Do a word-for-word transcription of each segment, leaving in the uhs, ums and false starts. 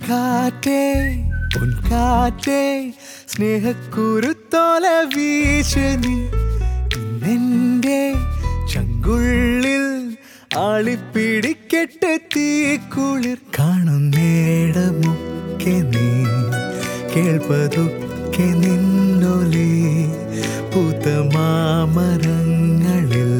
കാറ്റേ പൊൻകാറ്റേ സ്നേഹക്കുരുത്തോല വീശനി നിന്റെ ചങ്കുള്ളിൽ ആളിപ്പിടിക്കെട്ട് തീക്കുളിർ കാണുന്നേടമൊക്കെ നീ കേൾപ്പതൊക്കെ നിന്നൊലി പൂത്ത മാമരങ്ങളിൽ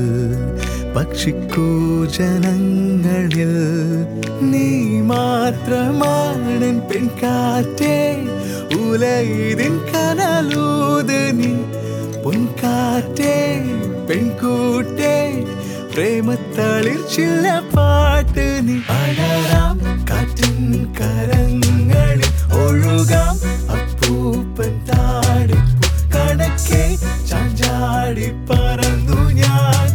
പക്ഷിക്കൂജനങ്ങളിൽ നീ മാത്രമാണ് പെൺകാറ്റേ ഉലയിതിൻ കനലൂത് നീ പൊൻകാറ്റേ പെൺകൂട്ടേ പ്രേമത്തളിർച്ചില്ല പാട്ട് നീ അടരാം കാറ്റിൻ കരങ്ങളിൽ ഒഴുകാം അപ്പൂപ്പൻ താടിപ്പൂ കണക്കെ ചാഞ്ചാടി പറന്നു ഞാൻ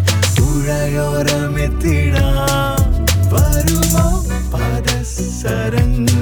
പുഴയോരമെത്തിടാം വരുമോ പാദസരങ്ങൾ